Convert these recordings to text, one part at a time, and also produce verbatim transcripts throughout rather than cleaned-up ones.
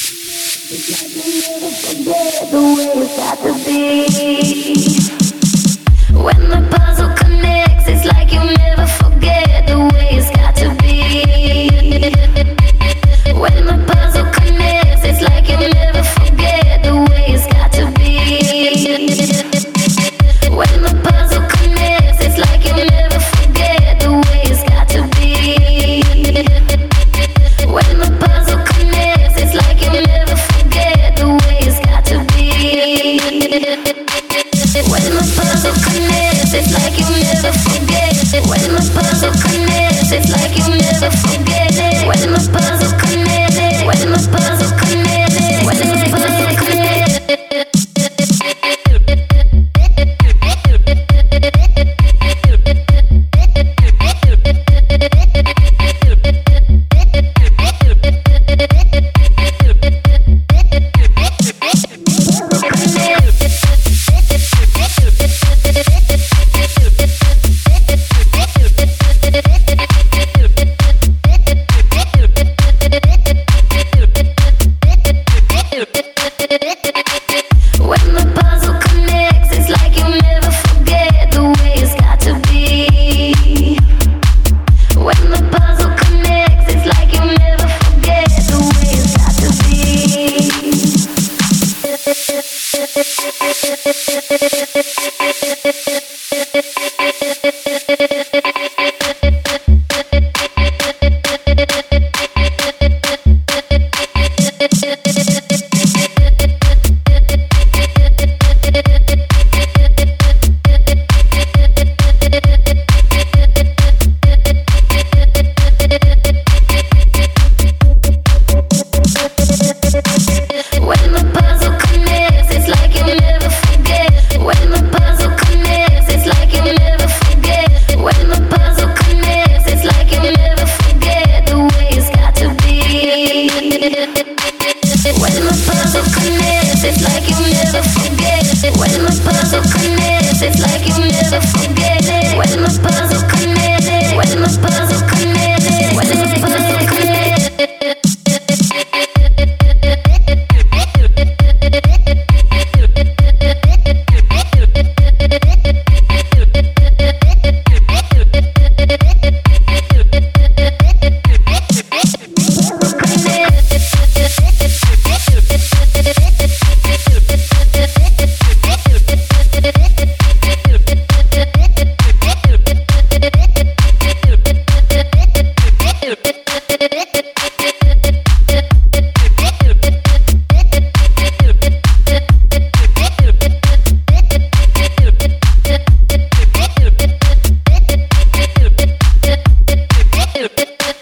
The way it's got to be. When the puzzle connects, it's like you never forget the way it's got to be. When the puzzle connects, it's like you never forget the way it's got to be. When the puzzle connects, it's like you never forget the way it's got to be. When the puzzle connects, it's like you never forget the way it's got to be. When the puzzle connects, it's like you never forget. When the puzzle connects, it's like you never forget it. When the puzzle connects, when the puzzle connects, when the puzzle connects. It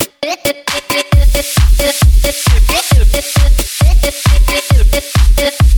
it